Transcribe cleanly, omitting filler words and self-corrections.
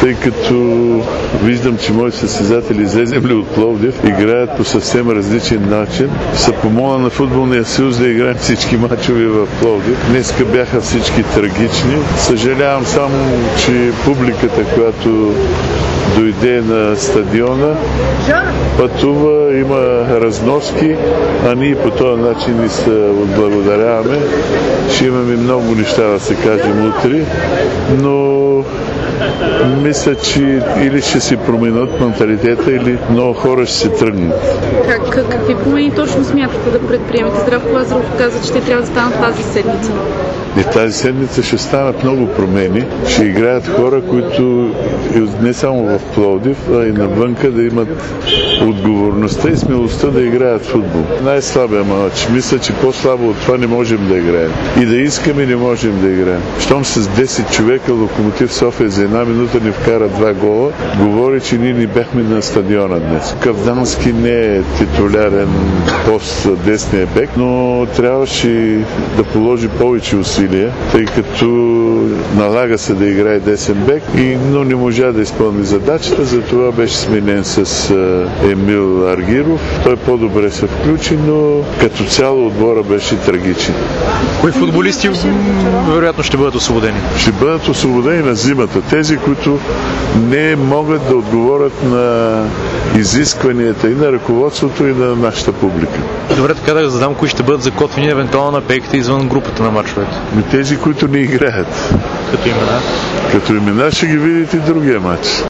тъй като виждам, че мои състезатели излезли от Пловдив, играят по съвсем различен начин. Са помоля на футболния съюз да играем всички мачове в Пловдив. Днеска бяха всички трагични. Съжалявам само, че публиката, която дойде на стадиона, пътува, има разноски, а ние по този начин ни се отблагодаряваме. Ще имаме много неща да се кажем утре, но мисля, че или ще си променят менталитета, или много хора ще се тръгнат. Какви промени точно смятате да предприемете? Здравко Лазаров каза, че те трябва да станат тази седмица. И тази седмица ще станат много промени. Ще играят хора, които не само в Пловдив, а и навънка да имат отговорността и смелостта да играят футбол. Най-слабия мач. Мисля, че по-слабо от това не можем да играем. И да искаме не можем да играем. Щом с 10 човека Локомотив София за една минута ни вкара 2 гола, говори, че ние не бяхме на стадиона днес. Кавдански не е титулярен пост десния бек, но трябваше да положи повече усилия, тъй като налага се да играе десен бек, но не можа да изпълни задачата, затова беше сменен с Емил Аргиров. Той по-добре се включи, но като цяло отбора беше трагичен. Кои футболисти вероятно ще бъдат освободени? Ще бъдат освободени на зимата. Тези, които не могат да отговорят на изискванията и на ръководството, и на нашата публика. Добре, така да задам, кои ще бъдат закотвени евентуално на пейките извън групата на мачовете? Тези, които не играят. Като имена? Като имена ще ги видите другия матч.